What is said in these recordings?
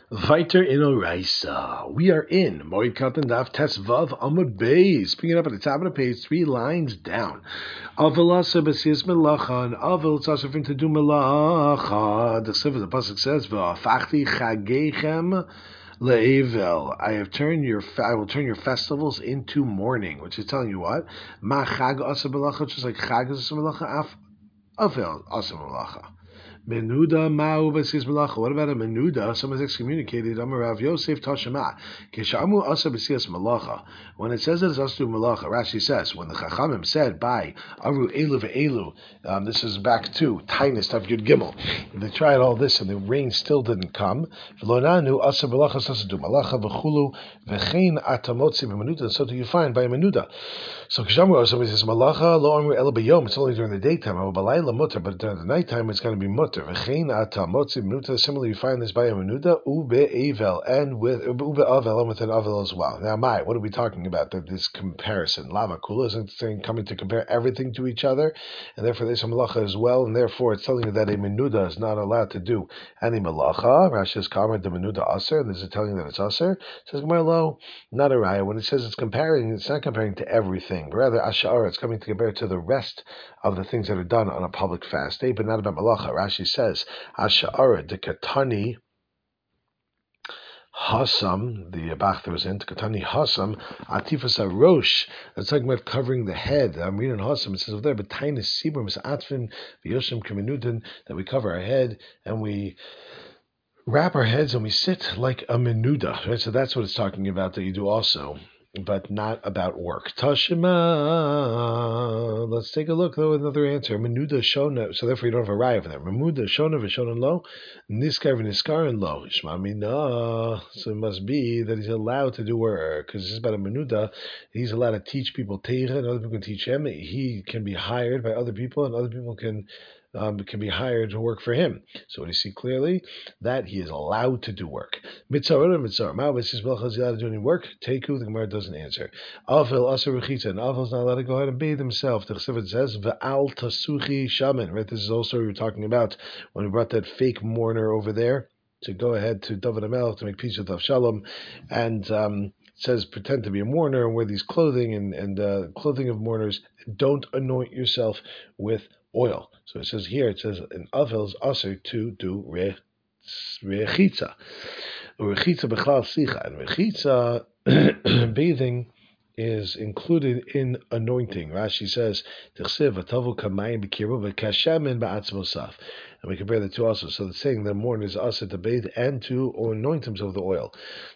Weiter in Oraisa. We are in Moed Katan Daf Tesvav Amud Beis. Picking it up at the top of the page, 3 lines down. Avalasa Basias Melacha, and Aval, it's also to do Melacha. The Pasuk says, V'afachti Chagechem Le'evel. I will turn your festivals into mourning, which is telling you what? Ma Chag Asa Melacha, just like Chag Asa Melacha, Avel Asa Melacha. Menuda ma'u b'sis malacha. What about a menuda? Someone's excommunicated. Amar Rav Yosef Tashema. Keshamu asa b'sis malacha. When it says that it's asu malacha, Rashi says when the Chachamim said by Aru Elu ve'elu, this is back to Tainus Tav Yud Gimel. They tried all this and the rain still didn't come. V'lonanu asa malacha sasadu malacha v'chulu v'chein atamotzi v'menuda. And so do you find by a menuda. So Keshamu asa b'sis malacha lo amru elu b'yom. It's only during the daytime. Balayla mutter, but during the nighttime it's going to be mutter. Similarly, you find this by a menuda, ube avel, and with ube avel, and with an avel as well. Now, what are we talking about? That this comparison, lava kula isn't saying coming to compare everything to each other, and therefore there's a malacha as well, and therefore it's telling you that a menuda is not allowed to do any malacha. Rashi's comment the menuda aser, and this is telling you that it's aser. It says Gemara not a raya. When it says it's comparing, it's not comparing to everything. Rather, ashara, it's coming to compare to the rest of the things that are done on a public fast day, but not about malacha. Rashi says, Asha'ara de Katani Hasam, the Bach that was in, Katani Hasam, Atifas Arosh, that's talking about covering the head. I'm reading Hasam, it says over there, but Tainus Sibram is Atfin, Vyoshim Kamenudan, that we cover our head and we wrap our heads and we sit like a menuda, right? So that's what it's talking about that you do also, but not about work. Tashima. Let's take a look though with another answer. Menuda shona. So therefore you don't have a raya for that. Menuda shona v'shona lo. Niskar v'niskarin lo. Ishma mina. So it must be that he's allowed to do work because this is about a menuda. He's allowed to teach people teira, and other people can teach him. He can be hired by other people, and other people can be hired to work for him. So when you see clearly that he is allowed to do work. Mitzvah or mitzvah. Ma'avis is allowed to do any work. Teku, the Gemara doesn't answer. Avil aser rechitza, and Avil's not allowed to go ahead and bathe himself. The Chesed says ve'al tasuchi shaman. Right, this is also what we were talking about when we brought that fake mourner over there to go ahead to David HaMelech to make peace with Avshalom, and says pretend to be a mourner and wear these clothing and clothing of mourners. Don't anoint yourself with oil. So it says here, it says in Avel's aser to do rechitza. Rechitza b'chlal sicha. And rechitza, bathing, is included in anointing. Rashi says, "Tichsev atavu kamayim b'kiru v'kashemin ba'atzmosaf." And we compare the two also. So it's saying that mourner is also to bathe and to anoint himself with the oil.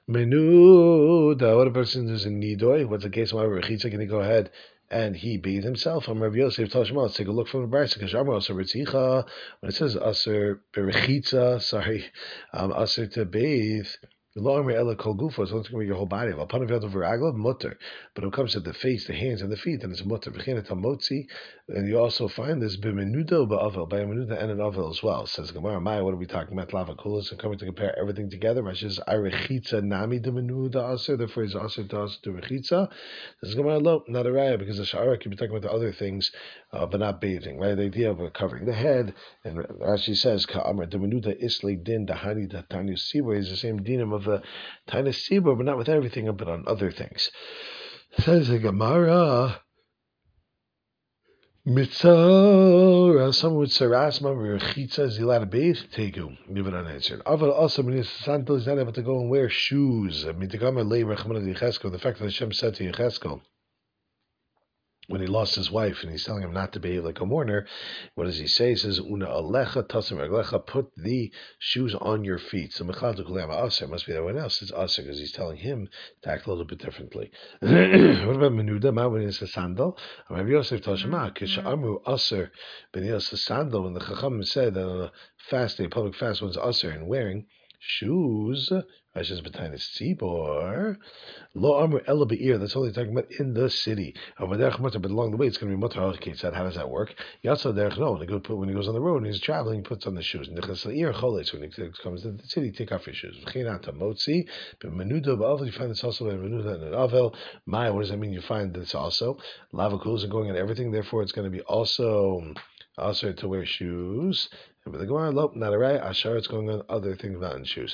Menuda. What a person is in nidoi? What's the case? Why rechitza? Can he go ahead and he bathed himself? I'm Rav Yosef Tashma. Let's take a look from the Brisa. Because when it says aser berechitza, aser to bathe. Lo amri ela kol gufo, so it's going to be your whole body. Upon of viragla mutter, but when it comes to the face, the hands, and the feet, then it's mutter. V'china tamotzi, and you also find this b'menuda ba'avel, by a menuda and an avel as well. Says Gemara, Maya, what are we talking about? Lava kulas, and coming to compare everything together. Rashi says arechitza nami de menuda aser, therefore is aser to aser to rechitza. Says Gemara, lo, not a raya, because the shara could be talking about the other things, but not bathing. Right, the idea of covering the head, and Rashi says ka'amar de menuda isle din dahani datanu siwa is the same dinam of the Tainus Sibur, but not with everything, but on other things. Says the Gemara, Mitzvah, someone with sarasma, rechitza, is he allowed to bathe? Tegu, leave it unanswered. Aval also, Santo is not able to go and wear shoes. The fact that Hashem said to Yecheskel, when he lost his wife and he's telling him not to behave like a mourner, what does he say? He says, Una alecha tasim reglecha, put the shoes on your feet. So mechalatu kulam aser, must be everyone else. It's aser because he's telling him to act a little bit differently. What about menuda? Ma when it's a sandal? Rabbi Yosef Tashma, kishamru aser ben Yosef sandal, when the Chacham said that on a fast day, public fast, one's aser and wearing shoes, I says B'tainis Tzibor, Lo Amr Ela Be'ir, that's all they're talking about in the city. But along the way it's going to be Mutar Ha'Ketzad. How does that work? Yatsa Derech, no, when he goes on the road and he's traveling, he puts on the shoes. Nechas La'ir Cholet, so when he comes to the city, take off your shoes. V'chinata Motzi, but Menuda Ba'avel, you find this also in Menuda and an Avel. Maya, what does that mean? You find this also. Lava Kuls are going on everything, therefore it's going to be also to wear shoes. But the Gemara, nope, not a right. Ashar, it's going on other things, not in shoes.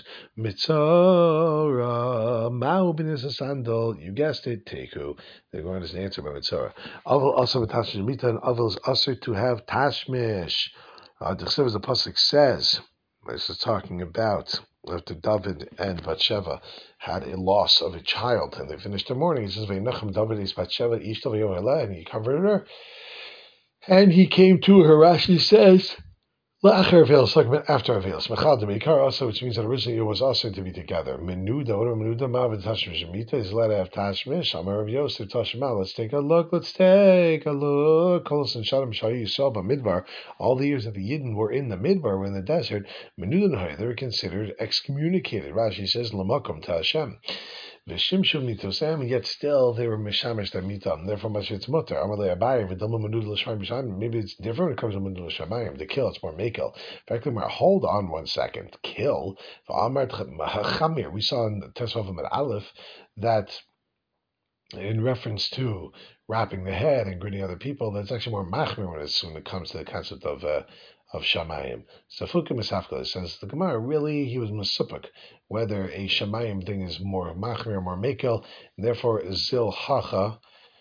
Mitzora, Ma'u b'nis a sandal. You guessed it, Teku. The Gemara doesn't answer by Mitzora. Avil also with Tashmish Mita, and Avil is usher to have Tashmish. The Chsiv, as the Pasuk says, this is talking about after David and Bathsheba had a loss of a child, and they finished their mourning. He says, "V'nachem David is Bathsheba ishto v'yom," and he comforted her, and he came to her. Rashi says, "La'achar Avelis," talking about after Avelis. Mechal Demikar also, which means that originally it was also to be together. Menuda, what are Menuda? Ma'avid Tashmish Mita is allowed to have Tashmish. Amar Rav Yosef Tashma. Let's take a look. Kolos and Shadim Shayi Yisrael Midbar. All the years that the Yidden were in the Midbar, were in the desert. Menuda Nahai, they were considered excommunicated. Rashi says Lamakom to Hashem. V'shimshu mitosam, yet still they were mishamish their mitam. Therefore, much it's mutter. Amalei abayim v'dalma menuda l'shamayim b'shamayim. Maybe it's different when it comes to menuda l'shamayim. To kill, it's more makel. In fact, hold on 1 second. Kill. V'amar we saw in Tesvav at Aleph that in reference to wrapping the head and gritting other people, that's actually more machmir when it comes to the concept of Shamayim. So Fukim Misafka says the Gemara, really he was Masupuk, whether a Shamayim thing is more machmir or more mekel, and therefore Zil Hacha,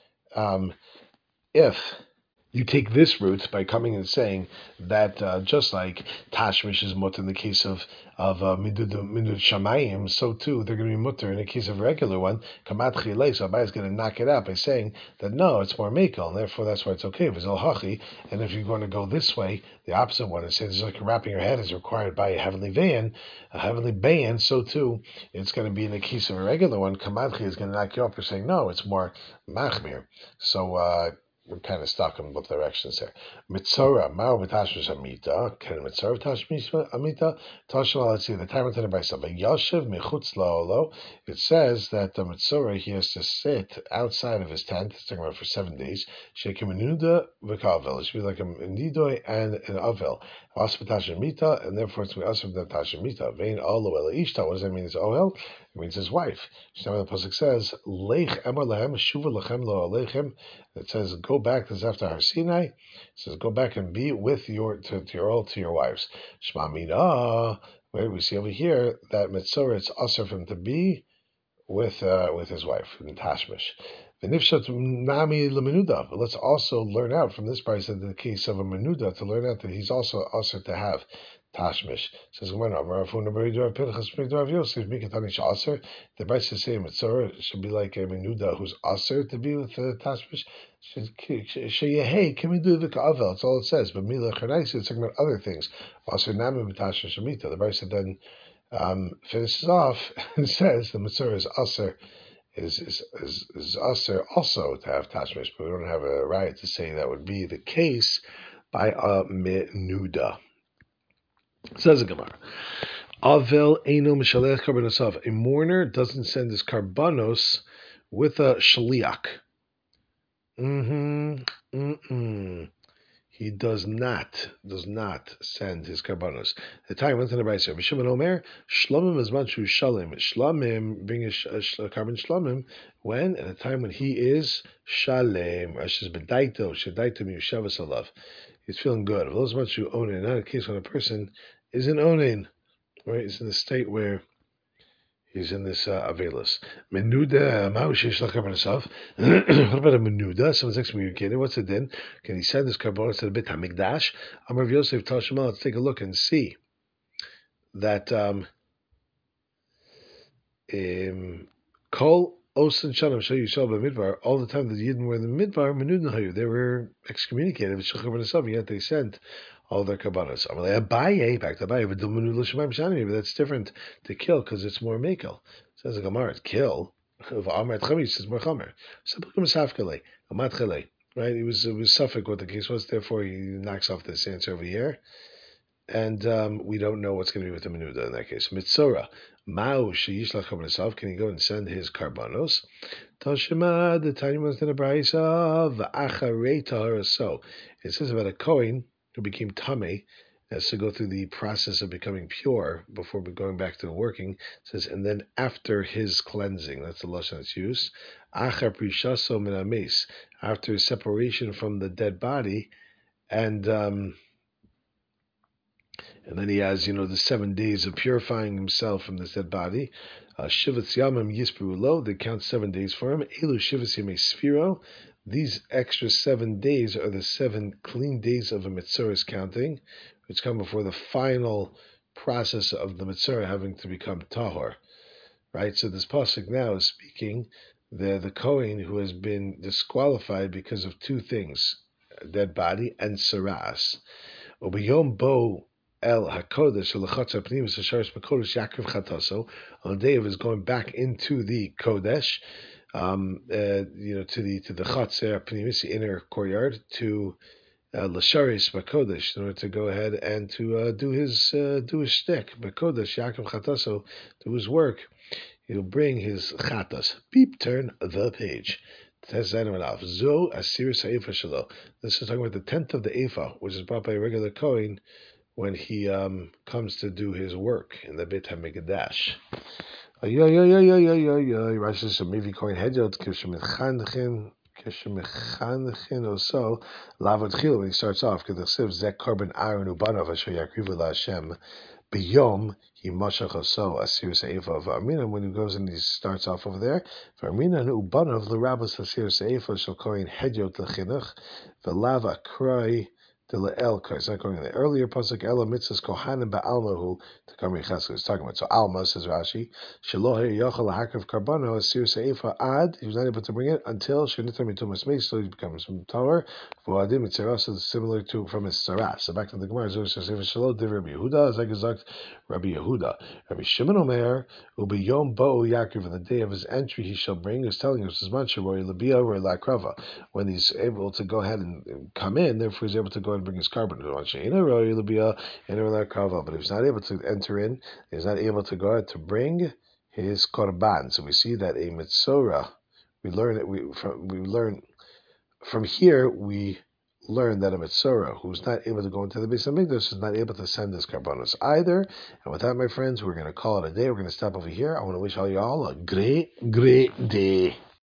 if you take this route by coming and saying that just like Tashmish is mutter in the case of Midud Shamayim, so too they're going to be mutter in the case of a regular one. Kamat Chilei, so Abai is going to knock it out by saying that no, it's more mekel, and therefore that's why it's okay. V'zel Hachi, and if you're going to go this way, the opposite one, and say it's like wrapping your head is required by a heavenly bayan, so too it's going to be in the case of a regular one. Kamat Chilei is going to knock you up for saying no, it's more machmir. So. We're kind of stuck in both directions here. Mitzora, Mao Vitashmish Amita, Ken Mitzora Tashmish Amita, Tashma, let's see, the time of by some Yashiv Michutz Laolo. It says that the Mitzora, he has to sit outside of his tent, it's talking about for 7 days. Shekim Menuda Vikavel. It should be like a Nidoy and an Avel. Aspa Mita, and therefore it's Aspa Tashmita. Vein Olo Ela Ishta. What does that mean? It's Ohel? It means his wife. The Pasuk says, Leich Emor Lehem, Shuva Lechem Lo Aleichem. It says, go back, this is after Har Sinai. It says, go back and be with your wives. Shema Mina. Right, we see over here that Mitzorah, it's usher for him to be with his wife, in Tashmish. Nami Lemenuda. But let's also learn out from this price in the case of a Menuda, to learn out that he's also usher to have Tashmish. Says the Bryce is saying Mitzorah should be like a Menuda who's aser to be with Tashmish. Hey, can we do the Ka'avel? That's all it says. But Mila Charnaisi, it's talking about other things. Aser Nami Tashmish Amita. The Bryce then finishes off and says the Mitzorah is aser. Is aser also to have Tashmish, but we don't have a right to say that would be the case by a Menuda. Says the Gemara, Avel eino mishalech karbonosav. A mourner doesn't send his karbanos with a shaliach. He does not send his karbanos. The time went to the Brayser. B'Shimon Omer, Shlomim is manchu shalim. Shlomim bring a carbon shlomim when at a time when he is shalem. Rashi's bedaito shedaito miyushavas alav. He's feeling good. Those manchu onin. Not a case when a person is an onin, right? He's in the state where he's in this Avelis. Menuda, what about a Menuda? Someone's excommunicated. What's it then? Can he send his karbonos to the Beit HaMikdash? Amar Rav Yosef Tashma. Let's take a look and see that Kol Osan Shanam Shayu Yisrael B'Midbar. All the time that the Yidden were in the Midbar, Menuda Hayu, they were excommunicated. Yet they sent all their kabbalas. Abaye, back to Abaye, but that's different to kill because it's more mekel. Says the Gemara, kill. Says more chamer. Right? It was Suffolk what the case was. Therefore, he knocks off this answer over here, and we don't know what's going to be with the menuda in that case. Mitzora. Mao sheyishlach kabbalas. Can he go and send his karbanos? Tashema the tiny ones in the brayso v'acharei tahara. So it says about a kohen who became tamei, has to go through the process of becoming pure before going back to working. It says, and then after his cleansing, that's the lashon that's used. Achar prishaso min hames, after separation from the dead body, and And then he has, the 7 days of purifying himself from this dead body. Shivas Yamim Yisperu Lo, they count 7 days for him. Elu Shivas Yamei Sphiro, these extra 7 days are the 7 clean days of a Mitzvah's counting, which come before the final process of the Mitzvah having to become Tahor. Right? So this pasuk now is speaking the Kohen who has been disqualified because of two things, a dead body and Saras. Ubiyom Bo El Hakodesh Lachatz Apnimis Hasharis Makodesh Yaakov Chataso, on the day of his going back into the Kodesh, to the Chatzer Apnimis, the inner courtyard, to Lasharis Makodesh, in order to go ahead and to do his shtick. Makodesh Yaakov Chataso, do his work. He'll bring his chatas. Beep, turn the page. This is talking about the 10th of the Ephah, which is brought by a regular Kohen when he comes to do his work in the Beit HaMikdash. Rashi says, maybe Kohen Hedjot, also, when he starts off, because the Zek Korban Aaron Ubanav, Asher Yakrivu LaHashem, Biyom, he mashach so asir seifa of Armina. When he goes and he starts off over there, for Armina and Ubanav the rabbis asir seifa shall kohen hedyot lechinuch velava kroi de leel kroi. It's not going in the earlier pasuk. Ela mitzvahs kohanim ba'almahu to come Chesed is talking about. So Alma says Rashi shelo yochel lahakav karbano asir seifa ad. He was not able to bring it until shenitar mitumas meis, so he becomes tower. For adim mitzaras is similar to from his saras. So back to the Gemara. Zos says shelo div Rabbi Yehuda as I gesagt. Rabbi Yehuda, Rabbi Shimon Omer, Ubiyom Bo Yaakov, on the day of his entry he shall bring. He's telling us as much when he's able to go ahead and come in, therefore he's able to go and bring his carbon. But if he's not able to enter in, he's not able to go ahead to bring his korban. So we see that a mitzora, we learn from here we learn that a Mitzora who's not able to go into the Beis Hamikdash is not able to send his karbanos either. And with that, my friends, we're going to call it a day. We're going to stop over here. I want to wish all you all a great, great day.